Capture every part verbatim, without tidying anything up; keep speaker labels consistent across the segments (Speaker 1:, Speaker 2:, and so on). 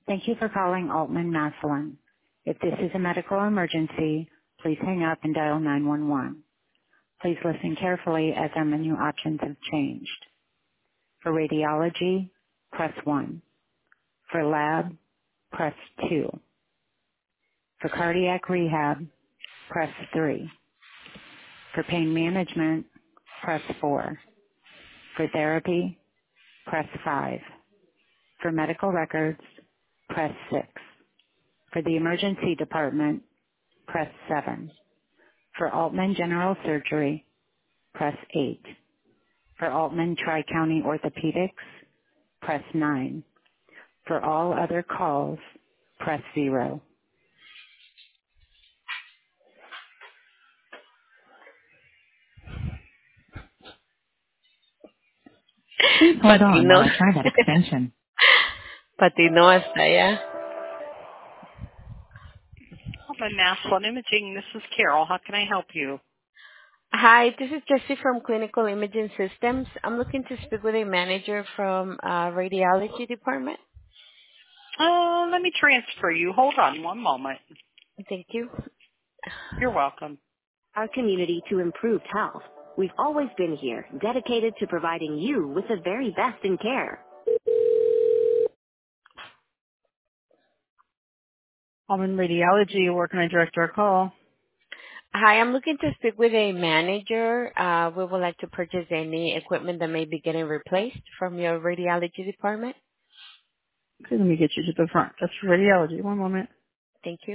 Speaker 1: Thank you for calling Altman Massillon. If this is a medical emergency, please hang up and dial nine one one. Please listen carefully as our menu options have changed. For radiology, press one. For lab, press two. For cardiac rehab, press three. For pain management, press four. For therapy, press five. For medical records, press six. For the emergency department, press seven. For Altman General Surgery, press eight. For Altman Tri-County Orthopedics, press nine. For all other calls, press zero. Please hold on while
Speaker 2: Patino.
Speaker 1: I try that extension.
Speaker 2: Patino hasta allá.
Speaker 1: Altman Massillon Imaging, this is Carol. How can I help you?
Speaker 2: Hi, this is Jessie from Clinical Imaging Systems. I'm looking to speak with a manager from uh, radiology department.
Speaker 1: Uh, let me transfer you. Hold on one moment.
Speaker 2: Thank you.
Speaker 1: You're welcome. Our community to improved health. We've always been here, dedicated to providing you with the very best in care. Altman Radiology, where can I direct our call?
Speaker 2: Hi, I'm looking to speak with a manager. Uh, we would like to purchase any equipment that may be getting replaced from your radiology department.
Speaker 1: Okay, let me get you to the front. That's radiology. One moment.
Speaker 2: Thank you.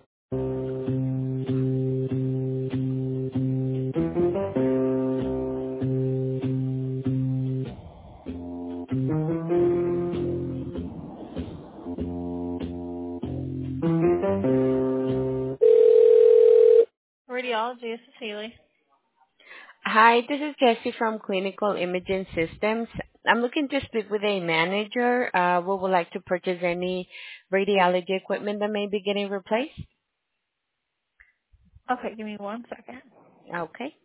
Speaker 1: Radiology, this is Haley.
Speaker 2: Hi, this is Jessie from Clinical Imaging Systems. I'm looking to speak with a manager. Uh, we would like to purchase any radiology equipment that may be getting replaced.
Speaker 1: Okay, give me one second.
Speaker 2: Okay.